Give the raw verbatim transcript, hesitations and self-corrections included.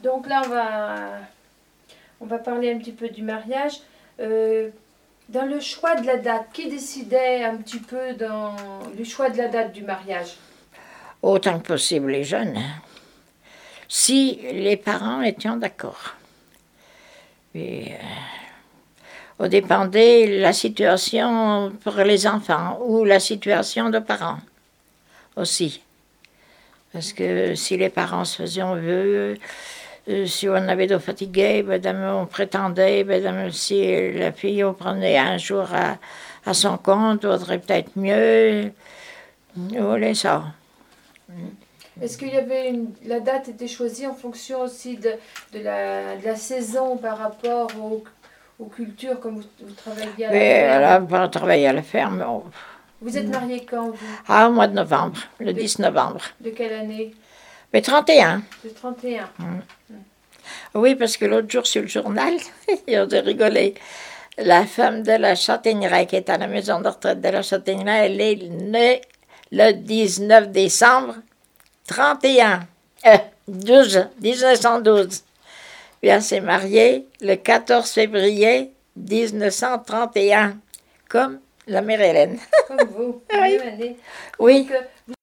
Donc là, on va, on va parler un petit peu du mariage. Euh, dans le choix de la date, qui décidait un petit peu dans le choix de la date du mariage? Autant que possible les jeunes, hein. Si les parents étaient d'accord. Et, euh, on dépendait de la situation pour les enfants ou la situation des parents aussi. Parce que si les parents se faisaient un vœu, euh, si on avait de fatigué, ben, on prétendait, ben, si la fille on prenait un jour à, à son compte, vaudrait peut-être mieux. Voilà ça. Est-ce qu'il y avait une, la date était choisie en fonction aussi de, de, la, de la saison par rapport aux, aux cultures, comme vous, vous travaillez à la Mais ferme? là, on travaillait à la ferme. On... Vous êtes marié quand, vous? Ah, au mois de novembre, le de, dix novembre. De quelle année? Mais trente et un. De trente et un. Mmh. Oui, parce que l'autre jour sur le journal, ils ont rigolé. La femme de la Châtaigneraie, qui est à la maison de retraite de la Châtaigneraie, elle est née le dix-neuf décembre trente et un. Euh, douze, dix-neuf cent douze. Puis elle s'est mariée le quatorze février dix-neuf cent trente et un, comme la mère Hélène. Comme vous, oui. même année. Oui. Donc, vous